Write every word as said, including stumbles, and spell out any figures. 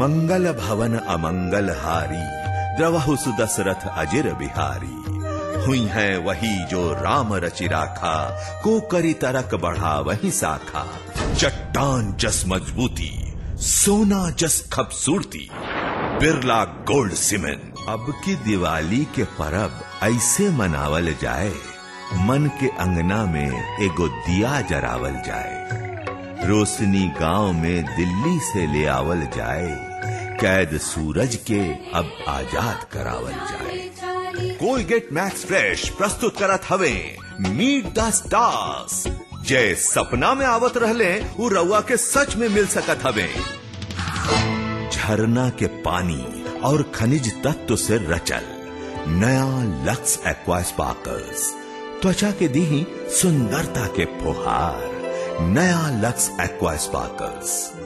मंगल भवन अमंगल हारी, द्रवहु सुदशरथ अजिर बिहारी। हुई है वही जो राम रचि राखा, को करी तरक बढ़ा वही साखा। चट्टान जस मजबूती, सोना जस खूबसूरती, बिरला गोल्ड सीमेंट। अब की दिवाली के परब ऐसे मनावल जाए, मन के अंगना में एगो दिया जरावल जाए। रोशनी गांव में दिल्ली से ले आवल जाए, कैद सूरज के अब आजाद करावल जाए। कोलगेट मैक्स फ्रेश प्रस्तुत करत हवे मीट द स्टार्स। जय सपना में आवत रहले वो रउआ के सच में मिल सकत हवे। झरना के पानी और खनिज तत्व से रचल नया लक्स एक्वा स्पार्कल्स, त्वचा के दी सुंदरता के फुहार। नया लक्स एक्वा स्पार्कल्स।